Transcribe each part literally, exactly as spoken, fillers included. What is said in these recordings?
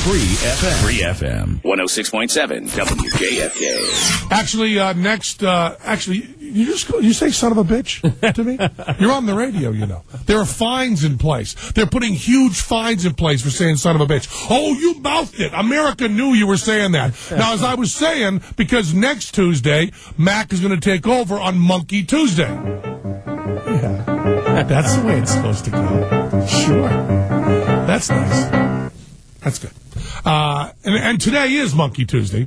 Free F M. Free F M. one oh six point seven W J F K. Actually, uh, next, uh, actually, you just you say son of a bitch to me? You're on the radio, you know. There are fines in place. They're putting huge fines in place for saying son of a bitch. Oh, you mouthed it. America knew you were saying that. Now, as I was saying, because next Tuesday, Mac is going to take over on Monkey Tuesday. Yeah, that's the way it's supposed to go. Sure. That's nice. That's good. Uh, and, and today is Monkey Tuesday.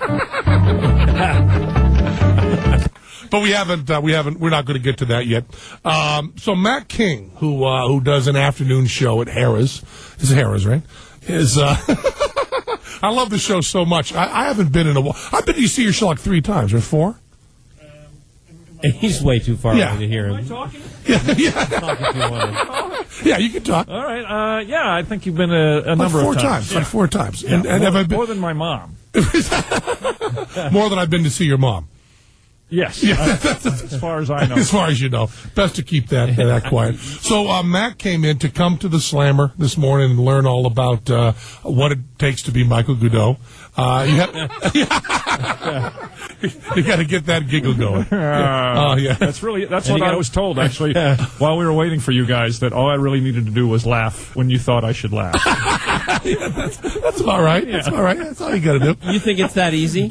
But we haven't, uh, we haven't, we're not going to get to that yet. Um, so Matt King, who, uh, who does an afternoon show at Harrah's, is Harrah's, right? Is, uh, I love the show so much. I, I haven't been in a while. I've been to see your show like three times, or four? Um, He's way too far yeah. away to hear him. Am I talking? Yeah, yeah. Talk if you want. Yeah, you can talk. All right. Uh, yeah, I think you've been a, a like number four of times. times. Yeah. Like four times. Yeah, and, and more, have I been... more than my mom. More than I've been to see your mom. Yes, Yeah, uh, as far as I know. As far as you know. Best to keep that that quiet. So uh, Matt came in to come to the Slammer this morning and learn all about uh, what it takes to be Michael Goudeau. Uh, you you got to get that giggle going. Uh, uh, yeah. That's really that's And what you I gotta- was told, actually, while we were waiting for you guys, that all I really needed to do was laugh when you thought I should laugh. Yeah, that's, that's about right. That's all right. That's all you got to do. You think it's that easy?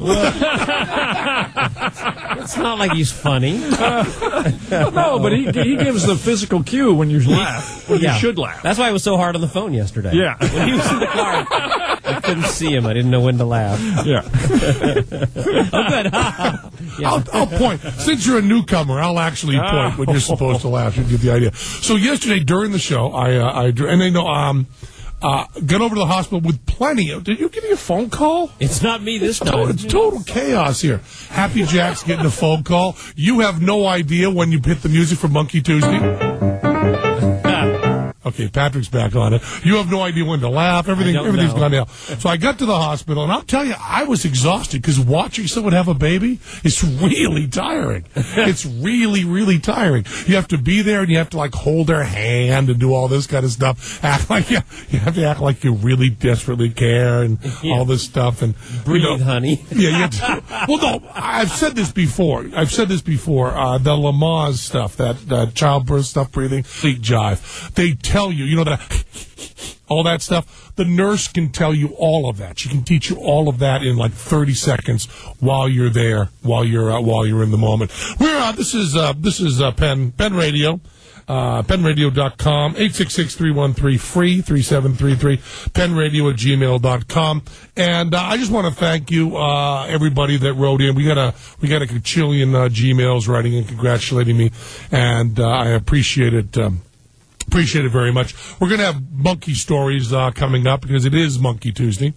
It's not like he's funny. No, but he he gives the physical cue when you laugh, when Yeah. you should laugh. That's why it was so hard on the phone yesterday. Yeah. When he was in the car, I couldn't see him. I didn't know when to laugh. Yeah. Oh, good. Yeah. I'll, I'll point. Since you're a newcomer, I'll actually point when you're supposed to laugh. You get the idea. So yesterday during the show, I, uh, I and they know, um, uh, got over to the hospital with plenty of. Did you get me a phone call? It's not me this It's total, time. it's total chaos here. Happy Jack's getting a phone call. You have no idea when you hit the music for Monkey Tuesday. Okay, Patrick's back on it. You have no idea when to laugh. Everything, I don't everything's know. gone down. So I got to the hospital, and I'll tell you, I was exhausted because watching someone have a baby is really tiring. It's really, really tiring. You have to be there, and you have to like hold their hand and do all this kind of stuff. Act like you, you have to act like you really desperately care and Yeah. all this stuff. And Breathe, you know, honey. yeah, you have to, well, no, I've said this before. I've said this before. Uh, the Lamaze stuff, that uh, childbirth stuff, breathing, complete jive. They tell you, you know, that all that stuff. The nurse can tell you all of that. She can teach you all of that in like thirty seconds while you're there, while you're uh, while you're in the moment. We're uh, this is uh, this is uh, Penn Penn Radio. Uh, penn radio dot com, eight six six, three one three, free, three seven three three, penradio at gmail dot com. And uh, I just want to thank you, uh, everybody that wrote in. We got a we got a cajillion uh, Gmails writing in congratulating me, and uh, I appreciate it. Um, appreciate it very much. We're going to have monkey stories uh, coming up because it is Monkey Tuesday.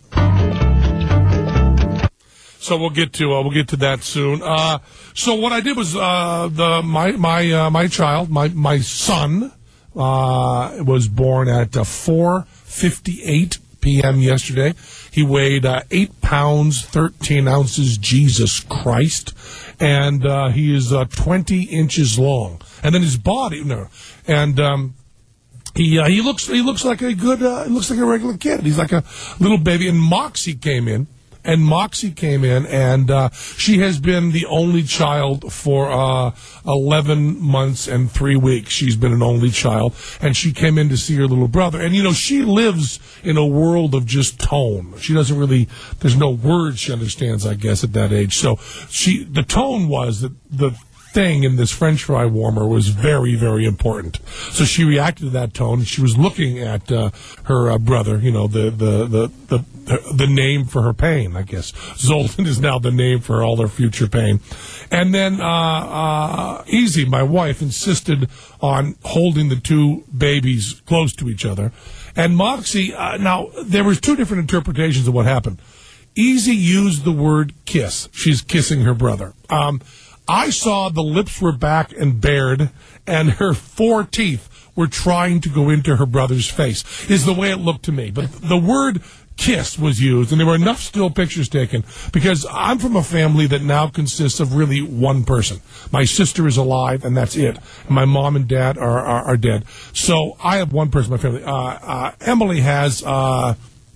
So we'll get to uh, we'll get to that soon. Uh, so what I did was uh, the my my uh, my child my my son uh, was born at uh, four fifty-eight p.m. yesterday. He weighed uh, eight pounds thirteen ounces. Jesus Christ, and uh, he is uh, twenty inches long. And then his body no, and um, he uh, he looks he looks like a good uh, he looks like a regular kid. He's like a little baby. And Moxie came in. And Moxie came in, and uh, she has been the only child for uh, eleven months and three weeks. She's been an only child, and she came in to see her little brother. And, you know, she lives in a world of just tone. She doesn't really, there's no words she understands, I guess, at that age. So she, the tone was that the thing in this French fry warmer was very, very important. So she reacted to that tone. She was looking at uh, her uh, brother, you know, the, the, the, the, the name for her pain, I guess. Zoltan is now the name for all her future pain. And then uh, uh, Easy, my wife, insisted on holding the two babies close to each other. And Moxie, uh, now, there was two different interpretations of what happened. Easy used the word kiss. She's kissing her brother. Um, I saw the lips were back and bared, and her four teeth were trying to go into her brother's face, is the way it looked to me. But the word kiss was used, and there were enough still pictures taken, because I'm from a family that now consists of really one person. My sister is alive, and that's it. And my mom and dad are, are, are dead. So I have one person in my family. Uh, uh, Emily has... Uh,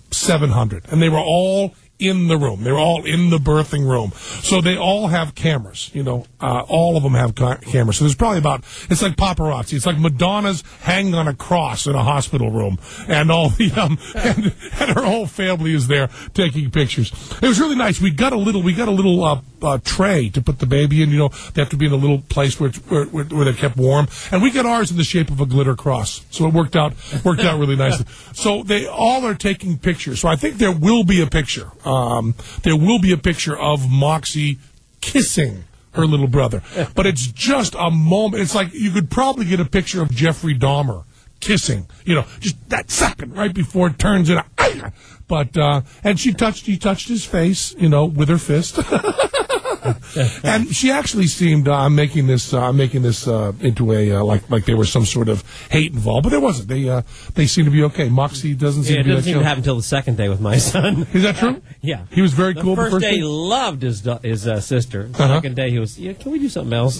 seven hundred, and they were all in the room. They were all in the birthing room. So they all have cameras, you know, uh, all of them have ca- cameras. So there's probably about, it's like paparazzi. It's like Madonna's hanging on a cross in a hospital room. And all the, um, and, and her whole family is there taking pictures. It was really nice. We got a little, we got a little, uh, uh tray to put the baby in. You know, they have to be in a little place where, it's, where, where, where they're kept warm. And we got ours in the shape of a glitter cross. So it worked out, worked out really nicely. So they all are taking pictures. So I think there will be a picture. Um, there will be a picture of Moxie kissing her little brother. But it's just a moment. It's like you could probably get a picture of Jeffrey Dahmer kissing, you know, just that second right before it turns into, but, uh, and she touched, he touched his face, you know, with her fist. And she actually seemed, uh, I'm making this, uh, I'm making this, uh, into a, uh, like, like there was some sort of hate involved, but there wasn't. They, uh, they seem to be okay. Moxie doesn't seem yeah, to be it doesn't seem that to happen until the second day with my son. Is that true? Yeah. He was very the cool first the first day day? he loved his, do- his, uh, sister. The Uh-huh. second day he was, yeah, can we do something else?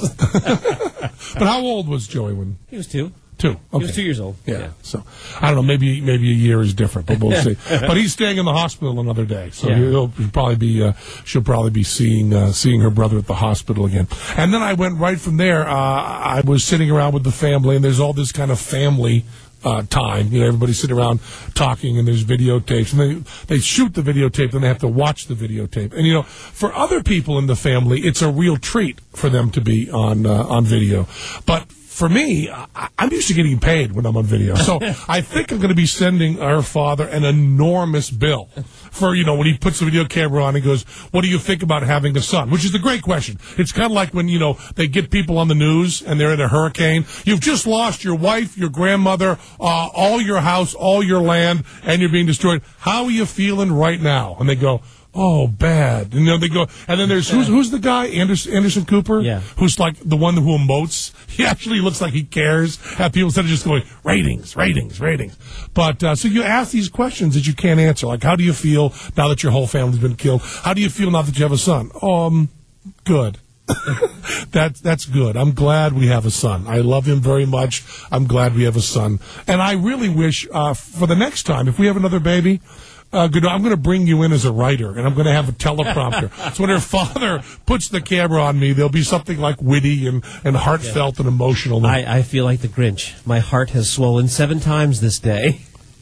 But how old was Joey when? He was two. Two. Okay. He was two years old. Yeah. yeah. So I don't know. Maybe maybe a year is different, but we'll see. But he's staying in the hospital another day, so Yeah. he'll, he'll probably be. Uh, she'll probably be seeing uh, seeing her brother at the hospital again. And then I went right from there. Uh, I was sitting around with the family, and there's all this kind of family uh, time. You know, everybody's sitting around talking, and there's videotapes, and they they shoot the videotape, and they have to watch the videotape. And you know, for other people in the family, it's a real treat for them to be on uh, on video, but. For me, I- I'm used to getting paid when I'm on video. So I think I'm going to be sending our father an enormous bill for, you know, when he puts the video camera on and goes, what do you think about having a son? Which is a great question. It's kind of like when, you know, they get people on the news and they're in a hurricane. You've just lost your wife, your grandmother, uh, all your house, all your land, and you're being destroyed. How are you feeling right now? And they go, oh, bad. And, you know, they go, and then there's, who's, who's the guy? Anderson, Anderson Cooper? Yeah. Who's like the one who emotes. He actually looks like he cares. Have people instead of just going, ratings, ratings, ratings. But, uh, so you ask these questions that you can't answer. Like, how do you feel now that your whole family's been killed? How do you feel now that you have a son? Um, good. That's that's good. I'm glad we have a son. I love him very much. I'm glad we have a son. And I really wish, uh, for the next time, if we have another baby, Uh, good. I'm going to bring you in as a writer, and I'm going to have a teleprompter. So when her father puts the camera on me, there'll be something like witty and, and heartfelt yeah. and emotional. I, I feel like the Grinch. My heart has swollen seven times this day.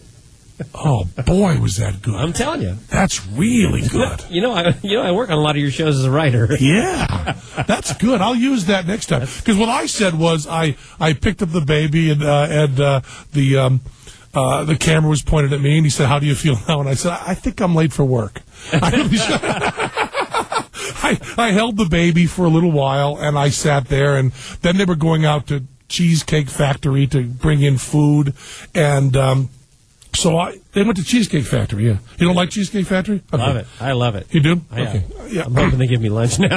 Oh, boy, was that good. I'm telling you. That's really good. You know, I, you know, I work on a lot of your shows as a writer. Yeah, that's good. I'll use that next time. Because what I said was I, I picked up the baby, and, uh, and uh, the... Um, Uh, the camera was pointed at me, and he said, how do you feel now? And I said, I think I'm late for work. I, really I, I held the baby for a little while, and I sat there, and then they were going out to Cheesecake Factory to bring in food, and um, so I, they went to Cheesecake Factory, yeah. You don't like Cheesecake Factory? Okay. Love it. I love it. You do? I, okay. Uh, yeah. I'm hoping they give me lunch now.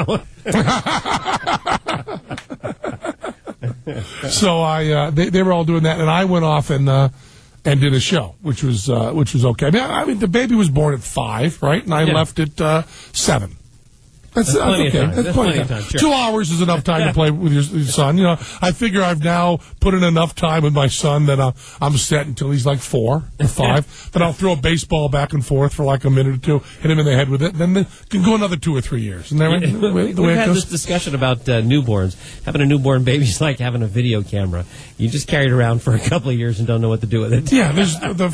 So I, uh, they, they were all doing that, and I went off and... Uh, And did a show, which was uh, which was okay. I mean, I mean, the baby was born at five, right? And I yeah. left at uh, seven. That's, that's plenty okay. of time. That's, that's plenty, plenty of time. time. Sure. Two hours is enough time to play with your, your son. You know, I figure I've now put in enough time with my son that uh, I'm set until he's like four or five. Then I'll throw a baseball back and forth for like a minute or two, hit him in the head with it. Then they can go another two or three years. Isn't that right? Yeah, the way, the way We've it had goes? this discussion about uh, newborns. Having a newborn baby is like having a video camera. You just carry it around for a couple of years and don't know what to do with it. Yeah, there's the.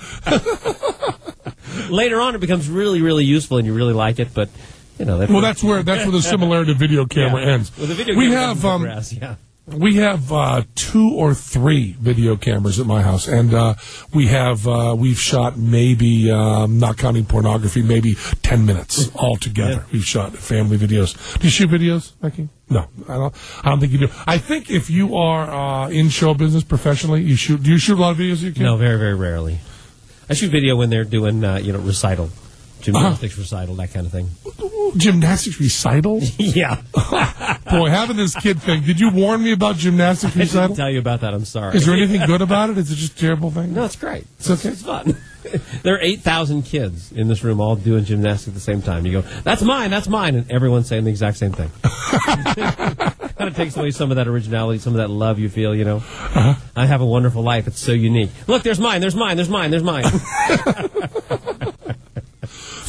Later on, it becomes really, really useful, and you really like it, but. You know, well, that's where that's where the similarity to video camera yeah. ends. Well, the video we camera have um, progress, yeah. we have uh, two or three video cameras at my house, and uh, we have uh, we've shot maybe um, not counting pornography, maybe ten minutes altogether. Yeah. We've shot family videos. Do you shoot videos, Becky? No, I don't. I don't think you do. I think if you are uh, in show business professionally, you shoot. Do you shoot a lot of videos? You can? No, very, very rarely. I shoot video when they're doing uh, you know recital. Gymnastics uh-huh. recital, that kind of thing. Gymnastics recital? Yeah. Boy, having this kid thing. Did you warn me about gymnastics recital? I didn't tell you about that. I'm sorry. Is there anything good about it? Is it just a terrible thing? No, it's great. It's okay. It's fun. There are eight thousand kids in this room all doing gymnastics at the same time. You go, that's mine, that's mine, and everyone's saying the exact same thing. Kind of takes away some of that originality, some of that love you feel, you know. Uh-huh. I have a wonderful life. It's so unique. Look, there's mine, there's mine, there's mine, there's mine.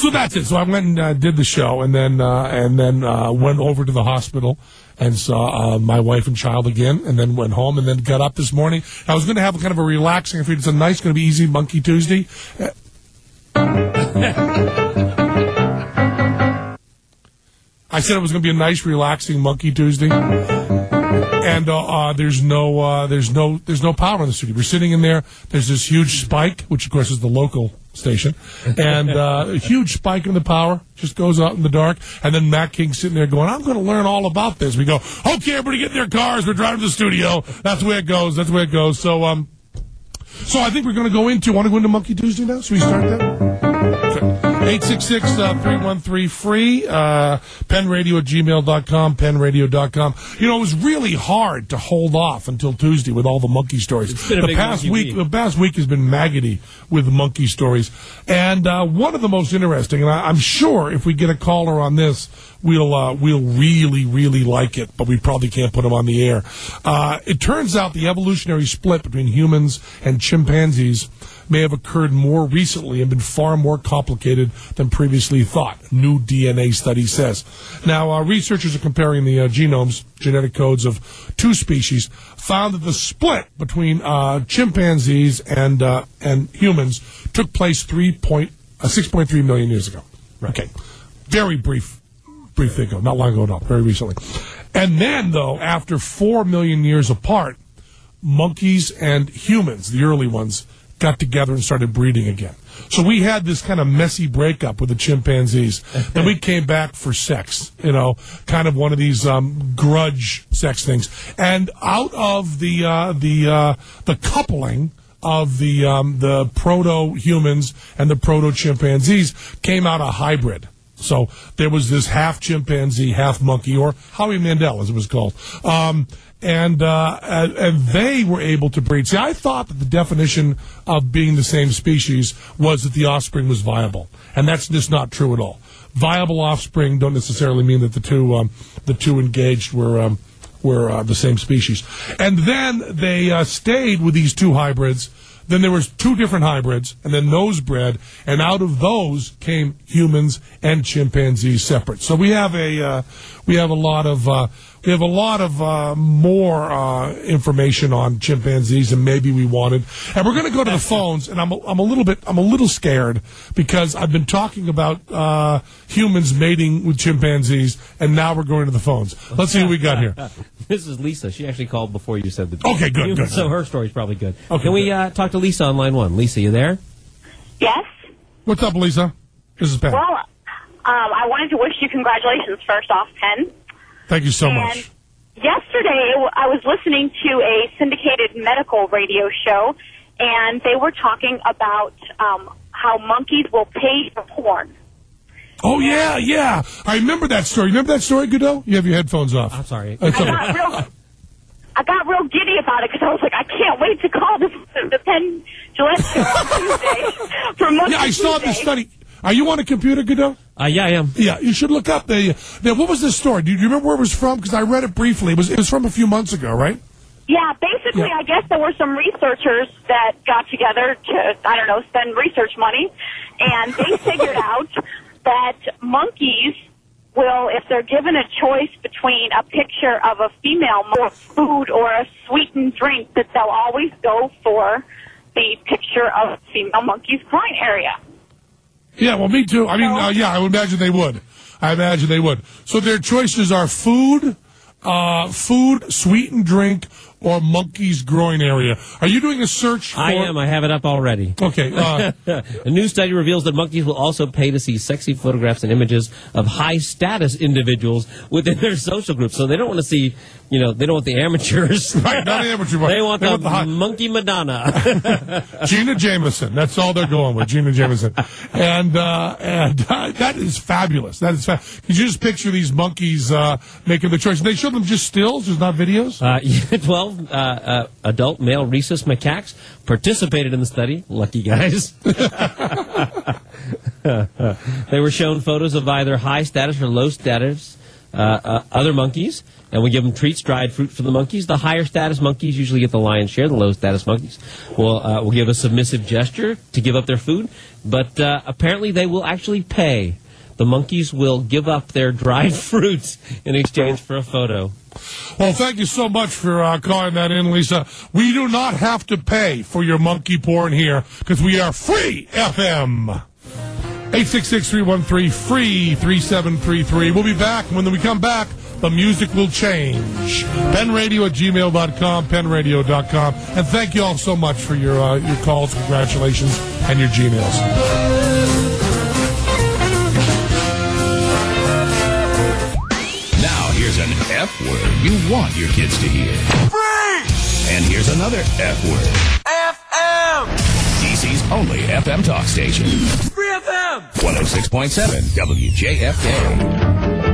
So that's it. So I went and uh, did the show, and then uh, and then uh, went over to the hospital and saw uh, my wife and child again, and then went home, and then got up this morning. I was going to have a kind of a relaxing. I figured it's a nice, going to be easy Monkey Tuesday. Uh, I said it was going to be a nice, relaxing Monkey Tuesday. And uh, uh, there's no, uh, there's no, there's no power in the studio. We're sitting in there. There's this huge spike, which of course is the local station, and uh, a huge spike in the power just goes out in the dark. And then Matt King's sitting there going, "I'm going to learn all about this." We go, "Okay, everybody, get in their cars. We're driving to the studio." That's the way it goes. That's the way it goes. So, um, so I think we're going to go into. Want to go into Monkey Tuesday now? Should we start that? eight six six, three one three, free, uh, penradio at gmail dot com, penradio dot com. You know, it was really hard to hold off until Tuesday with all the monkey stories. It's been a the big past week, week. The past week has been maggoty with monkey stories. And uh, one of the most interesting, and I, I'm sure if we get a caller on this, we'll uh, we'll really, really like it, but we probably can't put them on the air. Uh, it turns out the evolutionary split between humans and chimpanzees may have occurred more recently and been far more complicated than previously thought, new D N A study says. Now, uh, researchers are comparing the uh, genomes, genetic codes of two species, found that the split between uh, chimpanzees and uh, and humans took place three point, uh, six point three million years ago. Right. Okay. Very brief, brief thing ago, not long ago at all, very recently. And then, though, after four million years apart, monkeys and humans, the early ones, got together and started breeding again. So we had this kind of messy breakup with the chimpanzees. Then we came back for sex, you know, kind of one of these um, grudge sex things. And out of the uh, the uh, the coupling of the um, the proto-humans and the proto-chimpanzees came out a hybrid. So there was this half chimpanzee, half monkey, or Howie Mandel, as it was called. Um, and, uh, and and they were able to breed. See, I thought that the definition of being the same species was that the offspring was viable, and that's just not true at all. Viable offspring don't necessarily mean that the two um, the two engaged were um, were uh, the same species. And then they uh, stayed with these two hybrids. Then there was two different hybrids, and then those bred, and out of those came humans and chimpanzees separate. So we have a uh, we have a lot of uh, we have a lot of uh, more uh, information on chimpanzees than maybe we wanted. And we're going to go to the phones, and I'm a, I'm a little bit I'm a little scared because I've been talking about uh, humans mating with chimpanzees, and now we're going to the phones. Let's see what we got here. This is Lisa. She actually called before you said that. Okay, good, good. So her story's probably good. Okay, Can we good. uh, talk to Lisa on line one? Lisa, you there? Yes. What's up, Lisa? This is Pat. Well, um, I wanted to wish you congratulations first off, Penn. Thank you so and much. Yesterday, I was listening to a syndicated medical radio show, and they were talking about um, how monkeys will pay for porn. Oh, yeah, yeah. I remember that story. Remember that story, Godot? You have your headphones off. I'm sorry. That's I okay. got real, I got real giddy about it because I was like, I can't wait to call this, the Penn Gillette show on Tuesday for Monkey Yeah, I saw Tuesday. this study. Are you on a computer, Godot? Uh, yeah, I am. Yeah, you should look up the. the what was this story? Do you remember where it was from? Because I read it briefly. It was it was from a few months ago, right? Yeah, basically, Yeah. I guess there were some researchers that got together to, I don't know, spend research money, and they figured out that monkeys will, if they're given a choice between a picture of a female or food or a sweetened drink, that they'll always go for the picture of a female monkey's groin area. Yeah, well, me too. I mean, uh, yeah, I would imagine they would. I imagine they would. So their choices are food, uh, food, sweetened drink, or monkey's groin area. Are you doing a search for... I am. I have it up already. Okay. Uh, A new study reveals that monkeys will also pay to see sexy photographs and images of high-status individuals within their social group. So they don't want to see, you know, they don't want the amateurs. right, not the amateur. They want they the, want the high... monkey Madonna. Gina Jameson. That's all they're going with, Gina Jameson. And uh, and uh, that is fabulous. That is fabulous. Could you just picture these monkeys uh, making the choice? They show them just stills, just not videos? Uh, yeah, twelve uh, uh, adult male rhesus macaques participated in the study. Lucky guys. They were shown photos of either high status or low status uh, uh, other monkeys, and we give them treats, dried fruit for the monkeys. The higher status monkeys usually get the lion's share. The low status monkeys will uh, will give a submissive gesture to give up their food, but uh, apparently they will actually pay. The monkeys will give up their dried fruits in exchange for a photo. Well, thank you so much for uh, calling that in, Lisa. We do not have to pay for your monkey porn here because we are free F M. eight six six, three one three, free three seven three three. We'll be back. When we come back, the music will change. penradio at gmail dot com, penradio dot com. And thank you all so much for your, uh, your calls, congratulations, and your Gmails. Here's an F word you want your kids to hear. Free! And here's another F word. F M! D C's only F M talk station. Free F M! one oh six point seven W J F K.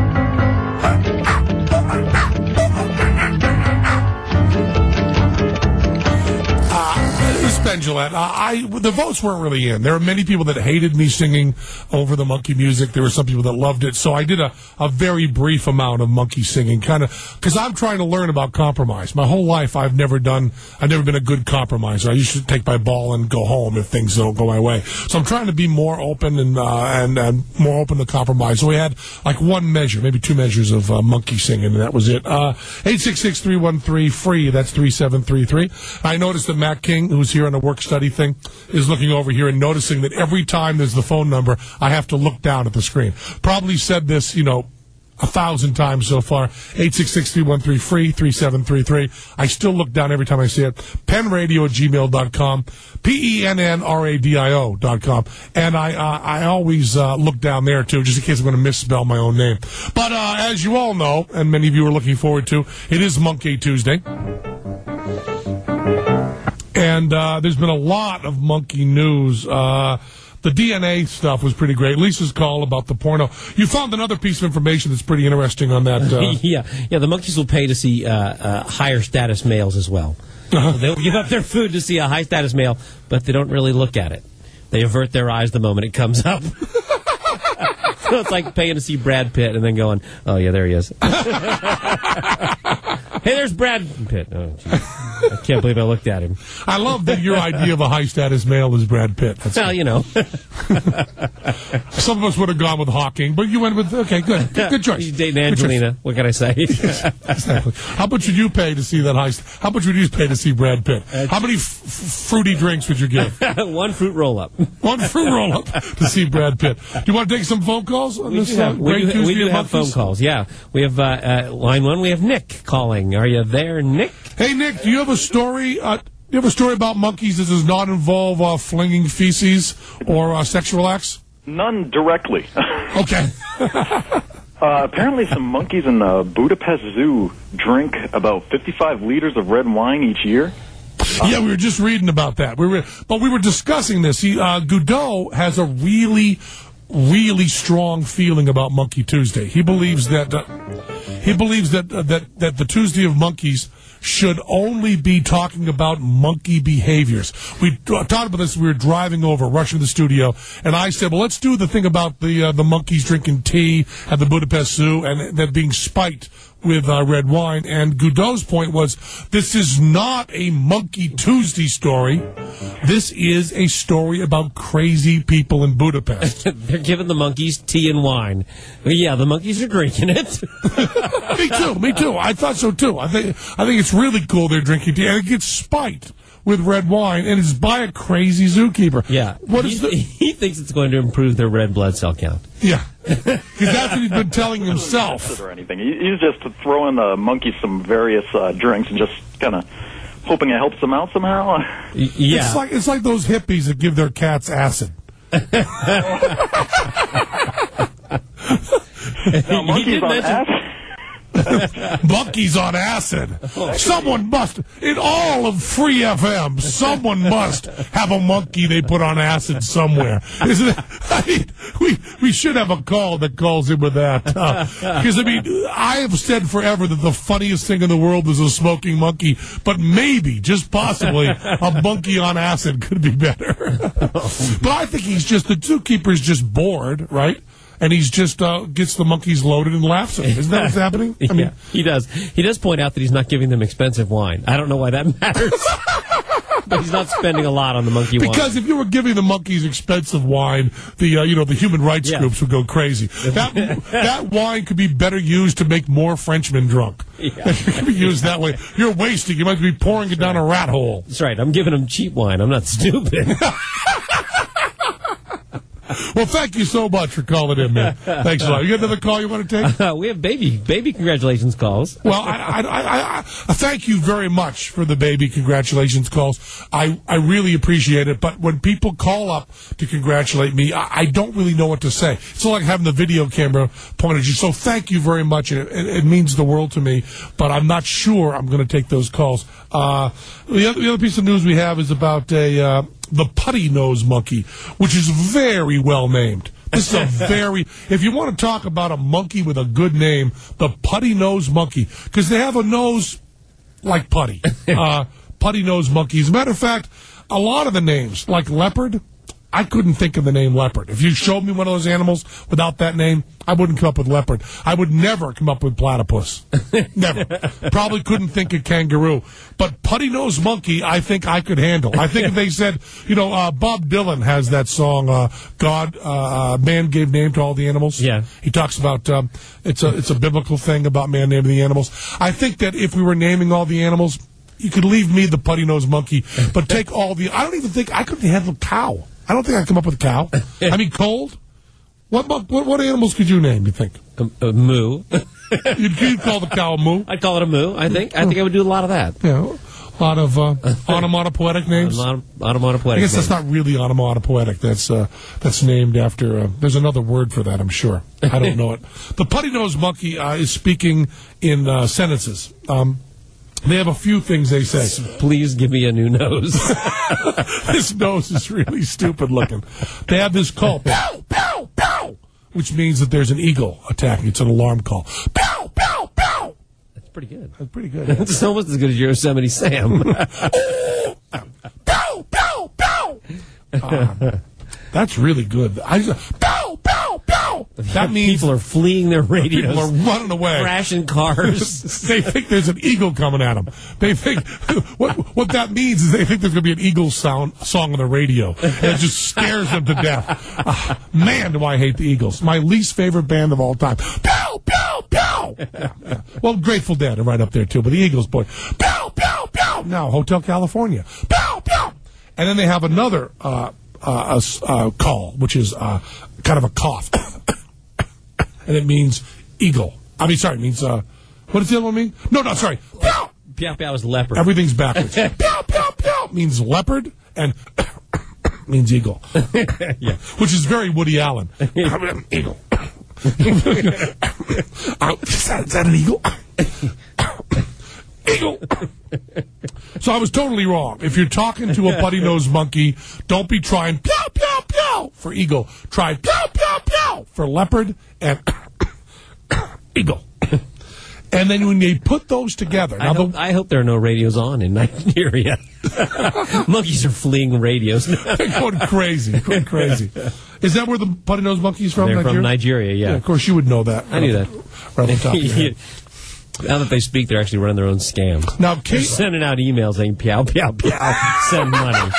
Ben Gillette, uh, I, the votes weren't really in. There were many people that hated me singing over the monkey music. There were some people that loved it. So I did a, a very brief amount of monkey singing, kind of, because I'm trying to learn about compromise. My whole life I've never done, I've never been a good compromiser. I used to take my ball and go home if things don't go my way. So I'm trying to be more open and, uh, and, and more open to compromise. So we had like one measure, maybe two measures of uh, monkey singing, and that was it. Uh, eight six six, three one three, free. That's three seven three three. I noticed that Matt King, who's here on the work study thing, is looking over here and noticing that every time there's the phone number, I have to look down at the screen. Probably said this, you know, a thousand times so far. eight six six, three one three, free, three seven three three. I still look down every time I see it. penradio at gmail dot com, P E N N R A D I O dot com. And I uh, I always uh, look down there, too, just in case I'm going to misspell my own name. But uh, as you all know, and many of you are looking forward to, it is Monkey Tuesday. And uh, there's been a lot of monkey news. Uh, the D N A stuff was pretty great. Lisa's call about the porno. You found another piece of information that's pretty interesting on that. Uh... yeah, yeah. The monkeys will pay to see uh, uh, higher status males as well. Uh-huh. So they'll give up their food to see a high status male, but they don't really look at it. They avert their eyes the moment it comes up. So it's like paying to see Brad Pitt and then going, "Oh yeah, there he is." Hey, there's Brad Pitt. Oh, geez. I can't believe I looked at him. I love that your idea of a high-status male is Brad Pitt. That's well, good. You know. Some of us would have gone with Hawking, but you went with, okay, good. Good, good choice. He's dating Angelina. What can I say? Exactly. How much would you pay to see that high? How much would you pay to see Brad Pitt? How many f- fruity drinks would you give? One fruit roll-up. One fruit roll-up to see Brad Pitt. Do you want to take some phone calls on we this do have, uh, we great do, Tuesday we do of have monkeys? phone calls, yeah. We have, uh, uh, line one, we have Nick calling. Are you there, Nick? Hey, Nick, do you have a story? Uh, do you have a story about monkeys that does not involve uh, flinging feces or uh, sexual acts? None directly. Okay. uh, apparently, some monkeys in the Budapest Zoo drink about fifty-five liters of red wine each year. Yeah, we were just reading about that. We were, but we were discussing this. He, uh, Godot has a really, really strong feeling about Monkey Tuesday. He believes that uh, he believes that uh, that that the Tuesday of Monkeys should only be talking about monkey behaviors. We talked about this. We were driving over, rushing to the studio, and I said, "Well, let's do the thing about the uh, the monkeys drinking tea at the Budapest Zoo and that being spiked with uh, red wine." And Godot's point was, this is not a Monkey Tuesday story. This is a story about crazy people in Budapest. They're giving the monkeys tea and wine. Well, yeah, the monkeys are drinking it. Me too. Me too. I thought so too. I think I think it's really cool they're drinking tea, and it gets spiked with red wine, and it's by a crazy zookeeper. Yeah. What he, is the... he thinks it's going to improve their red blood cell count. Yeah. Because that's what he's been telling himself. Or anything. He's just throwing the monkeys some various uh, drinks and just kind of hoping it helps them out somehow. Yeah. It's like, it's like those hippies that give their cats acid. Now, monkeys on acid? Monkeys on acid. Someone must, in all of Free F M, someone must have a monkey they put on acid somewhere. Isn't it? I mean, we we should have a call that calls in with that. Because, uh, I mean, I have said forever that the funniest thing in the world is a smoking monkey, but maybe, just possibly, a monkey on acid could be better. But I think he's just, the zookeeper's just bored, right? and he's just uh, gets the monkeys loaded and laughs at them. Isn't that what's happening? I mean, yeah, he does. He does point out that he's not giving them expensive wine. I don't know why that matters. But he's not spending a lot on the monkey wine. Because if you were giving the monkeys expensive wine, the uh, you know the human rights Yeah. groups would go crazy. That that wine could be better used to make more Frenchmen drunk. Yeah. It could be used that way. You're wasting. You might be pouring it down a rat hole. That's right. I'm giving him cheap wine. I'm not stupid. Well, thank you so much for calling in, man. Thanks a lot. You got another call you want to take? Uh, we have baby baby congratulations calls. Well, I, I, I, I, I thank you very much for the baby congratulations calls. I, I really appreciate it. But when people call up to congratulate me, I, I don't really know what to say. It's like having the video camera pointed at you. So thank you very much. It, it, it means the world to me. But I'm not sure I'm going to take those calls. Uh, the, other, the other piece of news we have is about a uh, the putty nose monkey, which is very well named. This is a very, if you want to talk about a monkey with a good name, the putty nose monkey, because they have a nose like putty. Uh, putty nose monkey. As a matter of fact, a lot of the names, like leopard, I couldn't think of the name leopard. If you showed me one of those animals without that name, I wouldn't come up with leopard. I would never come up with platypus. Never. Probably couldn't think of kangaroo. But putty-nosed monkey, I think I could handle. I think if they said, you know, uh, Bob Dylan has that song, uh, God, uh, man gave name to all the animals. Yeah. He talks about, um, it's a, it's a biblical thing about man naming the animals. I think that if we were naming all the animals, you could leave me the putty-nosed monkey, but take all the, I don't even think, I couldn't handle cow. I don't think I'd come up with a cow. I mean, cold? What what, what animals could you name, you think? A, a moo. You'd, you'd call the cow a moo? I'd call it a moo, I think. I think I would do a lot of that. Yeah, a lot of uh, onomatopoetic names. A lot of onomatopoetic I guess that's names. not really onomatopoetic. That's uh, that's named after, uh, there's another word for that, I'm sure. I don't know it. The putty-nosed monkey uh, is speaking in uh, sentences. Um, They have a few things they say. Please give me a new nose. This nose is really stupid looking. They have this call, pow, pow, pow, which means that there's an eagle attacking. It's an alarm call. Pow, pow, pow. That's pretty good. That's pretty good. Yeah. It's almost as good as Yosemite Sam. Pow, pow, pow. Uh, that's really good. I just, pow, pow, pow. That means people are fleeing their radios. people are running away. Crashing cars. They think there's an eagle coming at them. They think what what that means is they think there's going to be an eagle sound song on the radio, and it just scares them to death. Uh, man, do I hate the Eagles! My least favorite band of all time. Pow, pow, pow. Yeah, yeah. Well, Grateful Dead are right up there too, but the Eagles, boy, pow, pow, pow. Now, Hotel California, pow, pow, and then they have another uh, uh, uh, call, which is uh, kind of a cough. And it means eagle. I mean, sorry, it means, uh, what does the other one mean? No, no, sorry. Pow! Pow pow is leopard. Everything's backwards. Pow, pow, pow means leopard, and means eagle. Yeah. Which is very Woody Allen. Eagle. uh, is, that, is that an eagle? Eagle. So I was totally wrong. If you're talking to a putty-nosed monkey, don't be trying pow, pow, pow for eagle. Try pow, pow, pow for leopard and eagle. And then when they put those together... Now I, hope, the, I hope there are no radios on in Nigeria. Monkeys are fleeing radios. they're going crazy, going crazy. Is that where the putty-nosed monkey's from? They're Nigeria? from Nigeria, yeah. Yeah, of course you would know that. I knew that. Right off the top of your head. Now that they speak, they're actually running their own scams. Now, They're Kate, sending out emails saying, "Pow, pow, pow, send money."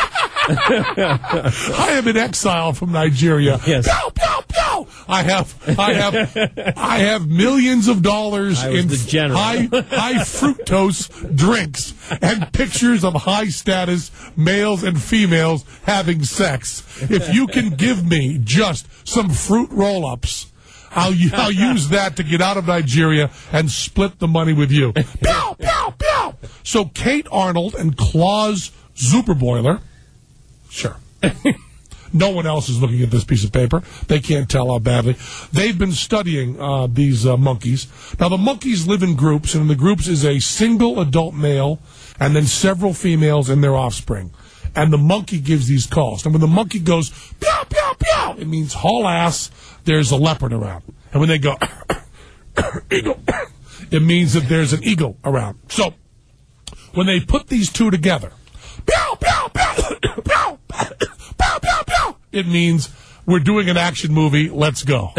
I am in exile from Nigeria. Yes. Pow, pow, pow. I have, I have, I have millions of dollars I was in the general. high, high fructose drinks and pictures of high status males and females having sex. If you can give me just some fruit roll-ups, I'll, I'll use that to get out of Nigeria and split the money with you. Pow, pow, pow. So Kate Arnold and Klaus Zuperboiler, sure. No one else is looking at this piece of paper. They can't tell how badly. They've been studying uh, these uh, monkeys. Now, the monkeys live in groups, and in the groups is a single adult male and then several females and their offspring. And the monkey gives these calls. And when the monkey goes, pow, pow, pow, it means haul ass, there's a leopard around. And when they go, eagle, it means that there's an eagle around. So, when they put these two together, pow, pow, pow, pow, pow, pow, pow, pow, it means we're doing an action movie, let's go.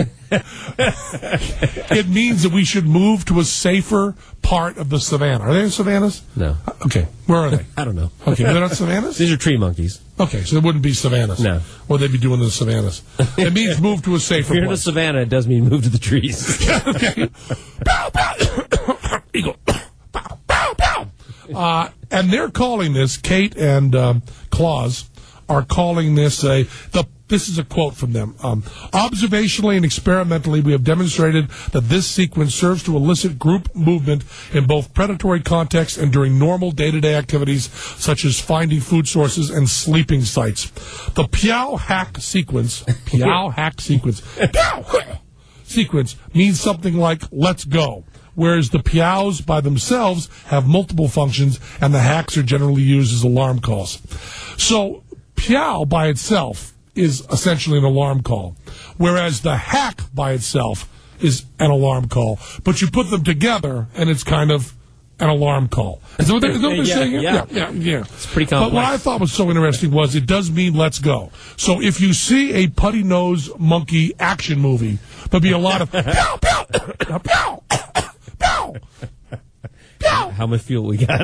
It means that we should move to a safer part of the savannah. Are they in savannas? No. Okay, where are they? I don't know. Okay, they're not savannas? These are tree monkeys. Okay, so it wouldn't be savannas. No. What would they be doing in the savannas? It means move to a safer If you're in place. the savannah, it does mean move to the trees. Okay. Pow, pow. Eagle. Pow, pow, pow. Uh, and they're calling this, Kate and um, Claus are calling this a, the, this is a quote from them. Um, Observationally and experimentally, we have demonstrated that this sequence serves to elicit group movement in both predatory contexts and during normal day-to-day activities such as finding food sources and sleeping sites. The Piao hack sequence, Piao hack sequence, Piao sequence means something like, let's go. Whereas the Piaos by themselves have multiple functions, and the hacks are generally used as alarm calls. So, Piao by itself is essentially an alarm call, whereas the hack by itself is an alarm call. But you put them together, and it's kind of an alarm call. Is that what they're, is that what they're yeah, saying here? Yeah. yeah, yeah, yeah. It's pretty complex. But what I thought was so interesting was it does mean let's go. So if you see a putty-nosed monkey action movie, there'll be a lot of pow, pow, pow, pow, pow. How much fuel we got?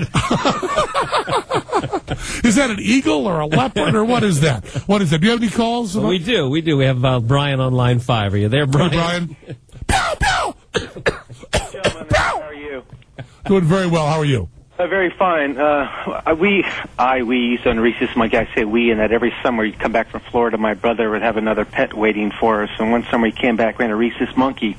Is that an eagle or a leopard or what is that? What is that? Do you have any calls? Well, we do. We do. We have uh, Brian on line five. Are you there, Brian? Hey, Brian. Pow, pow. Gentlemen, how are you? Doing very well. How are you? Uh, very fine. Uh, we, I, we used to on Reese's Monkey. I say we, and that every summer you'd come back from Florida, my brother would have another pet waiting for us. And one summer he came back, ran a Reese's Monkey.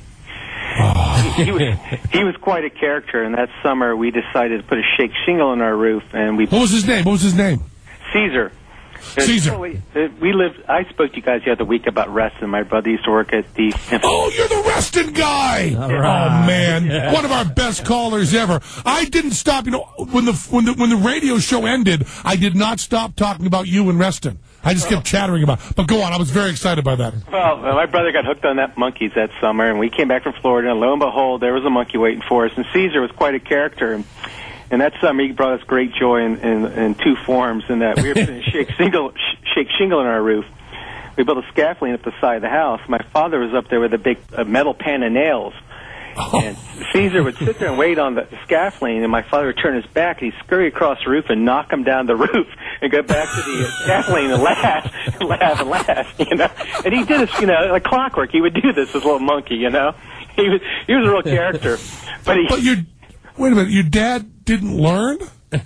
Oh. he, he was he was quite a character, and that summer we decided to put a shake shingle on our roof, and we. What was his name? What was his name? Caesar. Caesar. Totally, uh, we lived. I spoke to you guys the other week about Reston. My brother used to work at the. Oh, you're the Reston guy. All right. Oh man, yeah. One of our best callers ever. I didn't stop. You know, when the when the when the radio show ended, I did not stop talking about you and Reston. I just kept chattering about it. But go on, I was very excited by that. Well, my brother got hooked on that monkeys that summer, and we came back from Florida, and lo and behold, there was a monkey waiting for us. And Caesar was quite a character. And, and that summer, he brought us great joy in, in, in two forms, in that we were putting a shake shingle, shake shingle on our roof. We built a scaffolding up the side of the house. My father was up there with a big uh, metal pan of nails. And Caesar would sit there and wait on the scaffolding, and my father would turn his back, and he'd scurry across the roof and knock him down the roof and go back to the uh, scaffolding and laugh and laugh and laugh, you know. And he did this, you know, like clockwork. He would do this, this little monkey, you know. He was he was a real character. But he. But your wait a minute, your dad didn't learn?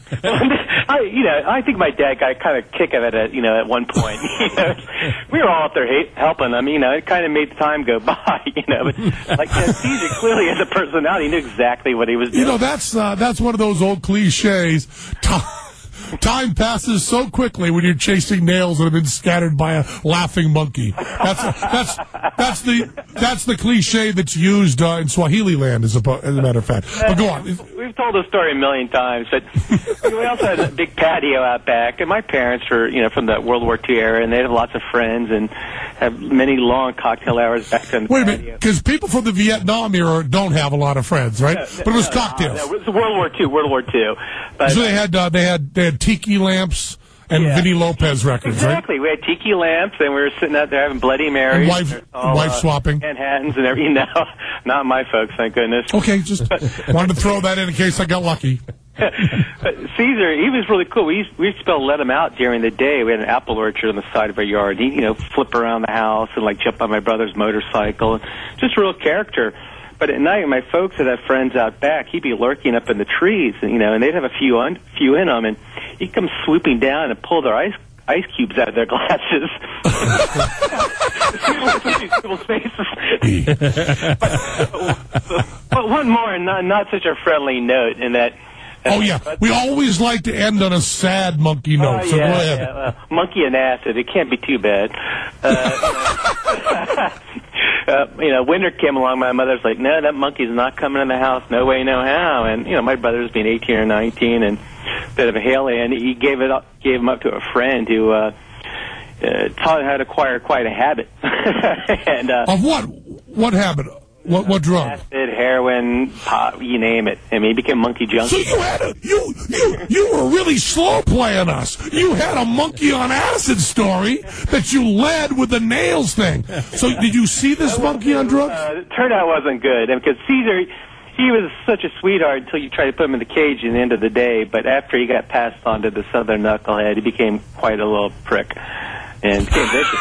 I, you know, I think my dad got kind of kick of it at, you know, at one point. You know, we were all up there hate, helping him. You know, it kind of made the time go by. You know, but like you know, Caesar clearly has a personality. He knew exactly what he was doing. You know, that's uh, that's one of those old cliches. Time, time passes so quickly when you're chasing nails that have been scattered by a laughing monkey. That's that's that's the that's the cliche that's used uh, in Swahili land, as a as a matter of fact. But go on. We've told the story a million times, but we also had a big patio out back, and my parents were, you know, from the World War Two era, and they have lots of friends and have many long cocktail hours back on the Wait a patio. minute, because people from the Vietnam era don't have a lot of friends, right? No, but it was no, cocktails. No, it was World War Two. World War Two. But, So they had uh, they had they had tiki lamps and Yeah. Vinnie Lopez records, exactly. We had tiki lamps, and we were sitting out there having Bloody Marys. And wife- all, wife uh, swapping. Manhattans and everything. No, not my folks, thank goodness. right? Okay, just wanted to throw that in in case I got lucky. But Caesar, he was really cool. We used, we used to be able to let him out during the day. We had an apple orchard on the side of our yard. He, you know, flip around the house and like jump on my brother's motorcycle. Just a real character. But at night, my folks would have friends out back. He'd be lurking up in the trees, and you know, and they'd have a few on, few in them, and he'd come swooping down and pull their ice ice cubes out of their glasses. People's faces. but, but one more, and not, not such a friendly note, in that. Oh yeah, we always like to end on a sad monkey note. Oh, so yeah, go ahead. yeah, uh, monkey and acid. It can't be too bad. Uh, uh, you know, winter came along. My mother's like, "No, that monkey's not coming in the house. No way, no how." And you know, my brother's being eighteen or nineteen and a bit of a Haley, and he gave it up, gave him up to a friend who uh, uh, taught him how to acquire quite a habit. and uh, Of what? What habit? What what drug? Acid, heroin, pot, you name it. I mean, he became monkey junkie. So you had a, you you you were really slow playing us. You had a monkey on acid story that you led with the nails thing. So did you see this monkey on drugs? Uh, it turned out it wasn't good, and because Caesar, he was such a sweetheart until you tried to put him in the cage at the end of the day. But after he got passed on to the Southern knucklehead, he became quite a little prick and became vicious.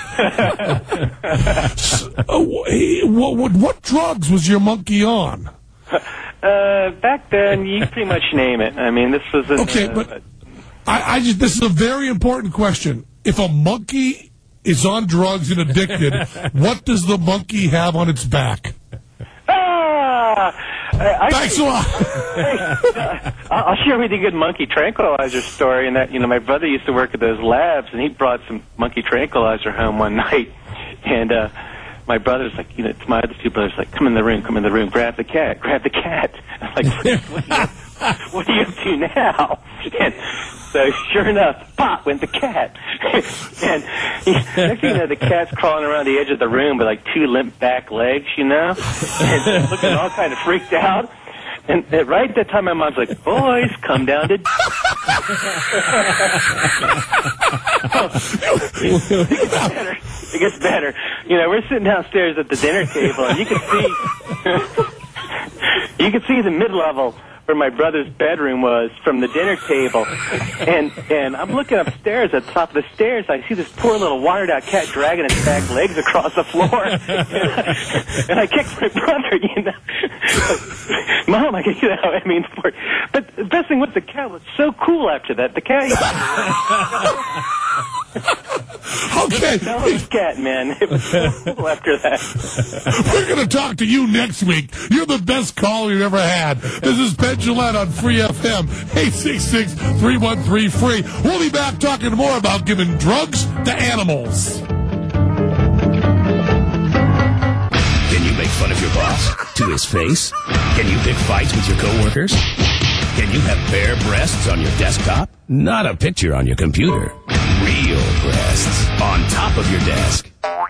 So, uh, what, what, what drugs was your monkey on? Uh, back then, you pretty much name it. I mean, this was an, okay, uh, but I, I just this is a very important question. If a monkey is on drugs and addicted, what does the monkey have on its back? Ah, I, Thanks a lot. I'll share with you a good monkey tranquilizer story. And that, you know, my brother used to work at those labs, and he brought some monkey tranquilizer home one night. And uh, my brother's like, you know, it's my other two brothers like, come in the room, come in the room, grab the cat, grab the cat. I'm like, what are, you, what are you up to now? And so sure enough, pop went the cat. And he, next thing you know, the cat's crawling around the edge of the room with like two limp back legs, you know, and looking all kind of freaked out. And uh, right at that time, my mom's like, boys, come down to... it gets better. It gets better. You know, we're sitting downstairs at the dinner table, and you can see... you can see the mid-level where my brother's bedroom was from the dinner table. And and I'm looking upstairs at the top of the stairs. I see this poor little wired-out cat dragging its back legs across the floor. And I, and I kicked my brother, you know. Mom, I, you know, I mean, for, but the best thing was the cat was so cool after that. The cat... Okay. That was cat, man. It was so cool after that. We're going to talk to you next week. You're the best caller you've ever had. This is Penn Jillette on Free F M, eight six six, three one three, free. We'll be back talking more about giving drugs to animals. Can you make fun of your boss to his face? Can you pick fights with your coworkers? Can you have bare breasts on your desktop? Not a picture on your computer. Real breasts on top of your desk.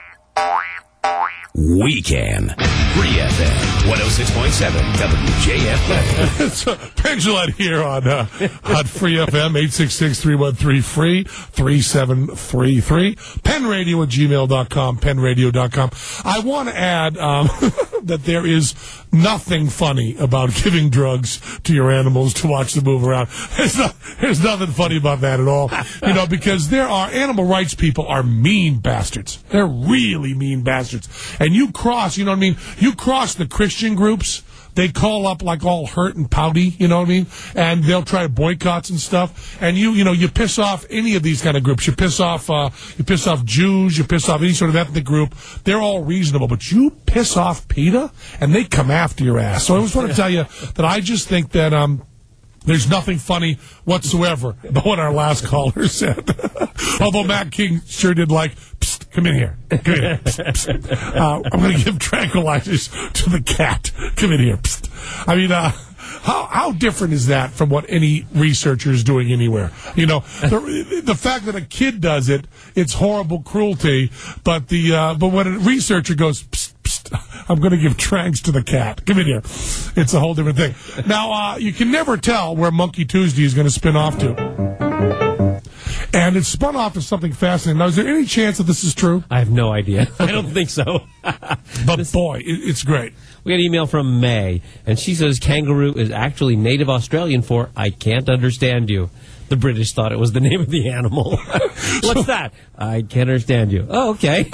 We can. Free F M, one oh six point seven W J F K. It's uh, Penn Jillette here on, uh, on Free F M, eight six six, three one three, free, three seven three three. Penradio at gmail dot com, penradio dot com. I want to add um, that there is nothing funny about giving drugs to your animals to watch them move around. There's, not, there's nothing funny about that at all. You know, because there are animal rights people are mean bastards. They're really mean bastards. And you cross, you know what I mean? You cross the Christian groups, they call up like all hurt and pouty, you know what I mean? And they'll try boycotts and stuff. And you, you know, you piss off any of these kind of groups. You piss off, uh, you piss off Jews, you piss off any sort of ethnic group. They're all reasonable. But you piss off PETA, and they come after your ass. So I just want to tell you that I just think that, um, there's nothing funny whatsoever about what our last caller said. Although Matt King sure did like, psst, come in here. Come in here. Psst, psst. Uh, I'm going to give tranquilizers to the cat. Come in here. Psst. I mean, uh, how how different is that from what any researcher is doing anywhere? You know, the, the fact that a kid does it, it's horrible cruelty. But the uh, but when a researcher goes, psst, psst, I'm going to give tranks to the cat. Come in here. It's a whole different thing. Now, uh, you can never tell where Monkey Tuesday is going to spin off to. And it's spun off to something fascinating. Now, is there any chance that this is true? I have no idea. I don't think so. But this, boy, it, it's great. We got an email from May, and she says kangaroo is actually native Australian for I can't understand you. The British thought it was the name of the animal. What's so, that? I can't understand you. Oh, okay.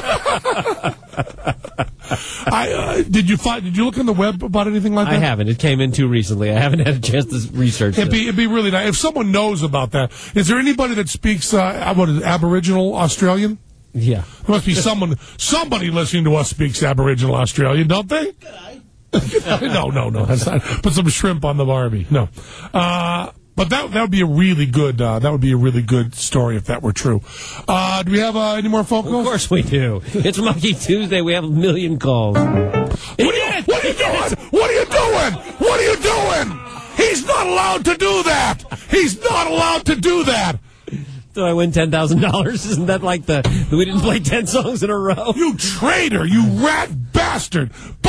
I uh, did you find? Did you look on the web about anything like that? I haven't. It came in too recently. I haven't had a chance to research it'd it. Be, it'd be really nice if someone knows about that. Is there anybody that speaks uh, what is it, Aboriginal Australian? Yeah, there must be someone. Somebody listening to us speaks Aboriginal Australian, don't they? no, no, no. That's not. Put some shrimp on the Barbie. No. Uh, But that that would be a really good uh, that would be a really good story if that were true. Uh, do we have uh, any more phone calls? Of course we do. It's Monkey Tuesday. We have a million calls. What are, you, what are you doing? What are you doing? What are you doing? He's not allowed to do that. He's not allowed to do that. Do I win ten thousand dollars? Isn't that like the we didn't play ten songs in a row? You traitor! You rat bastard! Both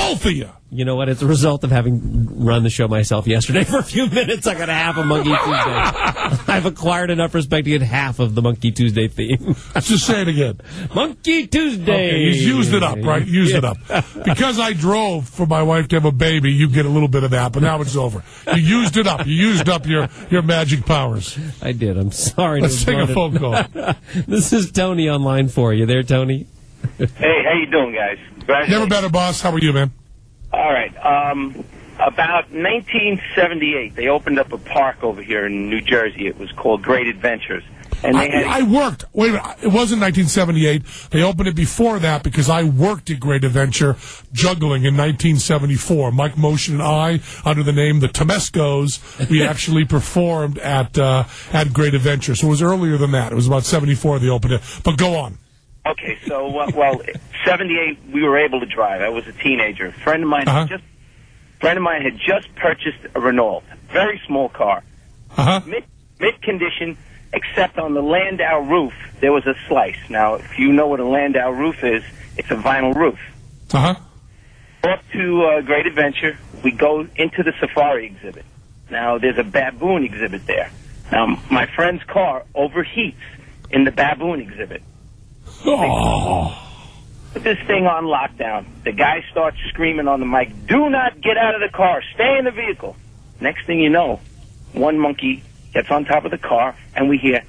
Both of you. You know what? It's a result of having run the show myself yesterday for a few minutes. I got half a Monkey Tuesday. I've acquired enough respect to get half of the Monkey Tuesday theme. Let's just say it again. Monkey Tuesday. Okay, you used it up, right? Used yeah. it up. Because I drove for my wife to have a baby, you get a little bit of that, but now it's over. You used it up. You used up your, your magic powers. I did. I'm sorry. Let's take a phone call. This is Tony on line four. You there, Tony? Hey, how you doing, guys? Never better, boss. How are you, man? All right. Um, about nineteen seventy-eight, they opened up a park over here in New Jersey. It was called Great Adventures. And they I, had... I worked. Wait a minute. It wasn't nineteen seventy-eight. They opened it before that because I worked at Great Adventure juggling in nineteen seventy-four. Mike Motion and I, under the name the Temescos, we actually performed at uh, at Great Adventure. So it was earlier than that. It was about seventy-four they opened it. But go on. Okay, so, uh, well, seventy-eight, we were able to drive. I was a teenager. A friend of mine, uh-huh. had just, friend of mine had just purchased a Renault, very small car, uh-huh. mid, mid-condition, except on the Landau roof, there was a slice. Now, if you know what a Landau roof is, it's a vinyl roof. Uh-huh. Up to uh, Great Adventure, we go into the safari exhibit. Now, there's a baboon exhibit there. Now, my friend's car overheats in the baboon exhibit. Oh. Put this thing on lockdown. The guy starts screaming on the mic, "Do not get out of the car. Stay in the vehicle." Next thing you know, one monkey gets on top of the car, and we hear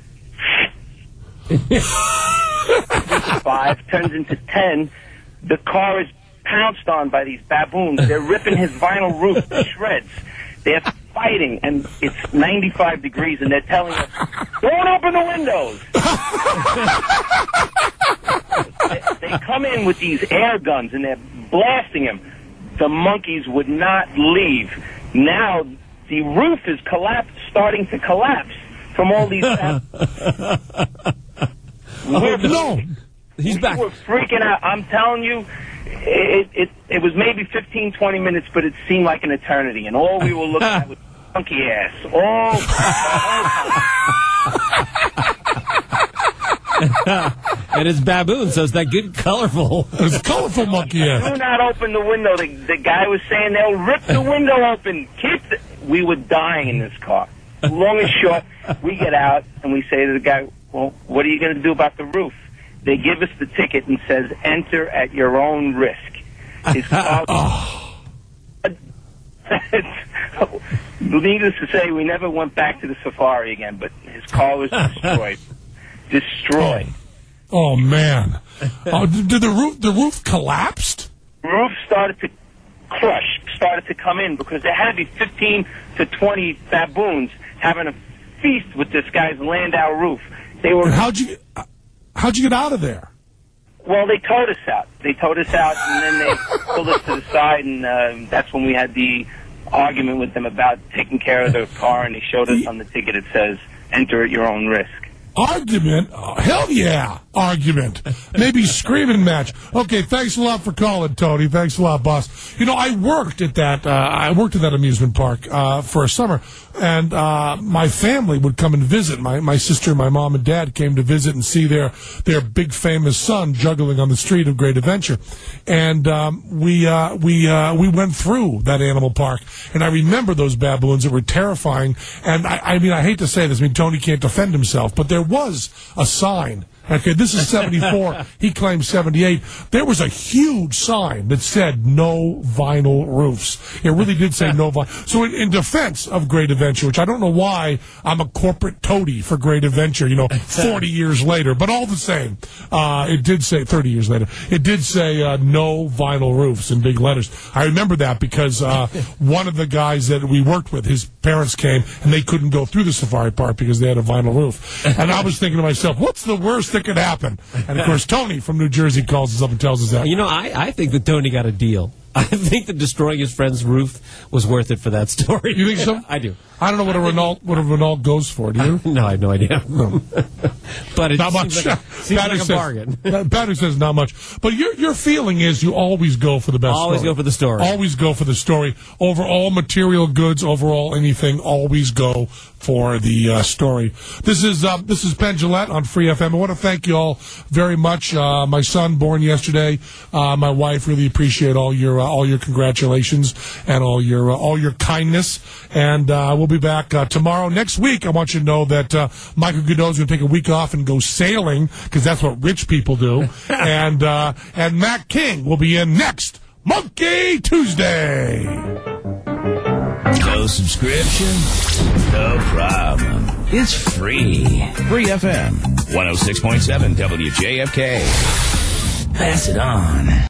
five turns into ten. The car is pounced on by these baboons. They're ripping his vinyl roof to shreds. They're fighting, and it's ninety-five degrees, and they're telling us, "Don't open the windows." they, they come in with these air guns, and they're blasting him. The monkeys would not leave. Now the roof is collapsed, starting to collapse from all these. oh, no, he's we back. We're freaking out. I'm telling you. It, it it was maybe fifteen, twenty minutes, but it seemed like an eternity. And all we were looking at was monkey ass. All, and it's baboon, so it's that good, colorful. It's colorful monkey ass. Do not open the window. The, the guy was saying they'll rip the window open. Keep the... We were dying in this car. Long and short, we get out and we say to the guy, "Well, what are you going to do about the roof?" They give us the ticket and says, "Enter at your own risk." His car oh. Needless to say, we never went back to the safari again, but his car was destroyed. Destroyed. Oh, oh man. Oh, did the roof, the roof collapsed? The roof started to crush, started to come in, because there had to be fifteen to twenty baboons having a feast with this guy's Landau roof. They were. And how'd you... How'd you get out of there? Well, they towed us out. They towed us out, and then they pulled us to the side, and uh, that's when we had the argument with them about taking care of the car, and they showed us on the ticket it says, "Enter at your own risk." Argument? Oh, hell yeah, argument. Maybe screaming match. Okay, thanks a lot for calling, Tony. Thanks a lot, boss. You know, I worked at that, uh, I worked at that amusement park uh, for a summer, and uh, my family would come and visit. My my sister, my mom, and dad came to visit and see their their big famous son juggling on the street of Great Adventure, and um, we uh, we uh, we went through that animal park, and I remember those baboons that were terrifying. And I, I mean, I hate to say this. I mean, Tony can't defend himself, but there was a sign. Okay, this is seventy-four. He claims seventy-eight. There was a huge sign that said no vinyl roofs. It really did say no vinyl. So in, in defense of Great Adventure, which I don't know why I'm a corporate toady for Great Adventure, you know, forty years later, but all the same, uh, it did say, thirty years later, it did say uh, no vinyl roofs in big letters. I remember that because uh, one of the guys that we worked with, his parents came, and they couldn't go through the safari park because they had a vinyl roof. And I was thinking to myself, what's the worst that could happen? And of course, Tony from New Jersey calls us up and tells us that. You know, I, I think that Tony got a deal. I think that destroying his friend's roof was worth it for that story. You think so? I do. I don't know what a Renault what a Renault goes for. Do you? No, I have no idea. No. But it not seems much. like, a, seems like a says, bargain. Patrick says not much. But your your feeling is you always go for the best. Always story. go for the story. Always go for the story over all material goods, over all anything. Always go for the uh, story. This is uh, this is Penn Jillette on Free F M. I want to thank you all very much. Uh, my son born yesterday. Uh, my wife really appreciate all your uh, all your congratulations and all your uh, all your kindness. And uh, we'll be back uh, tomorrow. Next week, I want you to know that uh, Michael Godot is going to take a week off and go sailing because that's what rich people do. and uh, and Matt King will be in next Monkey Tuesday. No subscription? No problem. It's free. Free F M. one oh six point seven W J F K. Pass it on.